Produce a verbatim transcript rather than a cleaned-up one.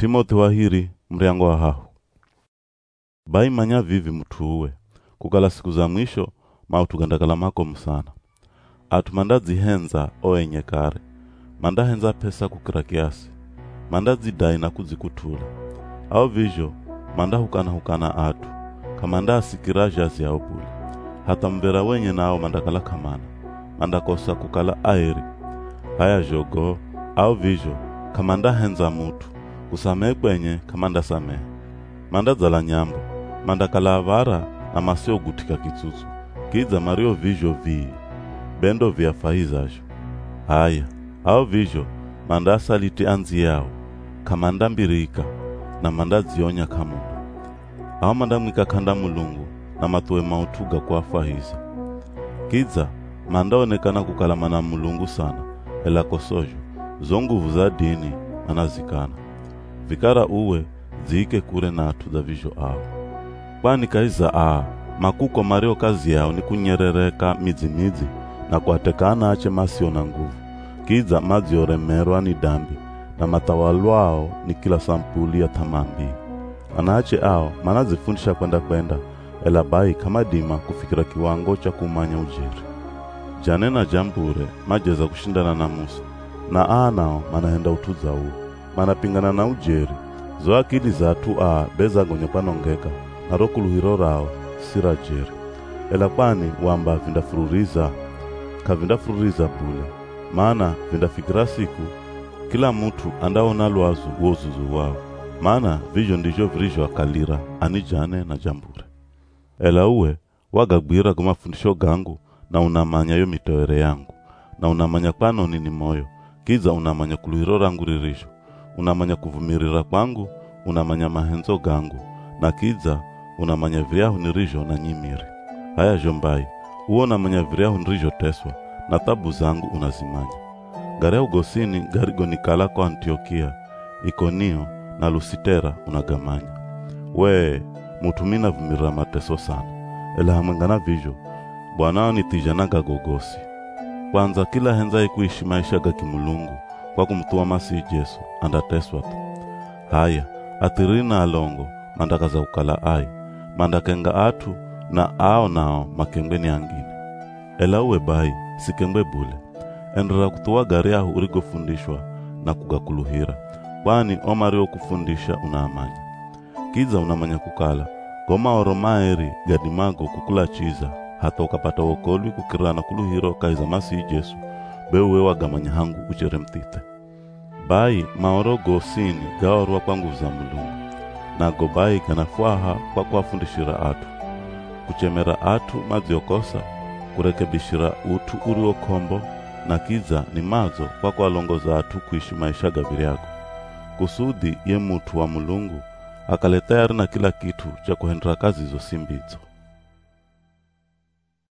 Timothy wahiri mriango wa hahu. Bai manya vivi mtuwe. Kukala siku za mwisho mautugandakala mako msana. Atu manda zihenza oenye kare. Manda henza pesa kukira kiasi. Manda zidai na kuzikutula. Au vizho manda hukana hukana atu. Kamanda asikira jazi ya opuli. Hata mbera wenye nao mandakala kamana. Manda kosa kukala aeri. Haya jogo au vizho kamanda henza mutu. Kusamehe kwenye kamanda samehe. Manda zala nyambo. Manda kalavara na masio gutika kituzu. Kiza mario vizho vii. Bendo vya faizajo. Haya. Au vizho manda saliti anzi yao. Kamanda mbirika na manda zionya kamundu. Au manda mwika kanda mulungu na matuwe mautuga kwa fahiza. Kiza manda onekana kukalamana mulungu sana. Ela kosojo. Zongu vuza dini manazikana. Vikara uwe ziike kure na atuza vizho ao. Kwani kaiza aa, makuko mario kazi yao ni kunyerereka mizi mizi na kuatekana ache masio na nguvu. Kiza mazi oremerwa ni dambi na matawalwao ni kila sampuli ya tamambi. Anaache ao, manazifundisha kwenda kwenda, ela bai kama dima kufikira kiwango cha kumanya ujiri. Jane na jambure, majeza kushindana na Musa, na aa nao manahenda utuza uo. Manapingana na ujeri, zo akili za tu aa beza gonyopanongeka, na rokuluhiro rao sira jeri. Ela kwani wamba vindafururiza, ka vindafururiza bule. Maana vindafikira siku, kila mtu andaona luazu uozuzu wao. Maana vizho ndijo virijo akalira, anijane na jambure. Ela uwe, wagagbira kumafundisho gangu, na unamanya yo mitoere yangu. Na unamanya kwano nini moyo, kiza unamanya kuluhiro rangu ririsho. Unamanya kuvumirira kwangu, unamanya mahenzo gangu, na kiza unamanya viriahu nirijo na nyimiri. Haya jombai, uo unamanya viriahu nirijo teswa, na tabu zangu unazimanya. Gareo gosini garigo nikala kwa Antiokia, Ikonio na Lusitera unagamanya. Wee, mutumina vumirira mateso sana. Ela hamengana vizho, bwanao nitijanaga gogosi. Kwanza kila henza ikuishi maisha ga kimulungu, kwa kumtuwa masi Jesu, andateswa tu. Haya, atirina alongo, mandakaza ukala ai, mandakenga atu na ao nao makengweni angine. Ela uwe bai, sikengwe bule. Endra kutuwa gari ahu urigo fundishwa na kugakuluhira, kwani omario kufundisha unaamanya. Kiza unamanya kukala, goma oromaeri gadimago kukula chiza, hata ukapata wokolwi kukirana kuluhiro kaiza masi Jesu, bewe wagamanya hangu uchere mtite. Bai maoro gosini gaorwa kwa nguvu za mulungu, na gobai kanafuaha kwa kuwafundishira atu. Kuchemera atu maziokosa, kurekebishira utu uri kombo, na kiza ni mazo kwa kuwalongoza atu kuishi maisha gaviriago. Kusudi ye mutu wa mulungu, akaleta yari na kila kitu cha kuhendra kazi zo simbizo.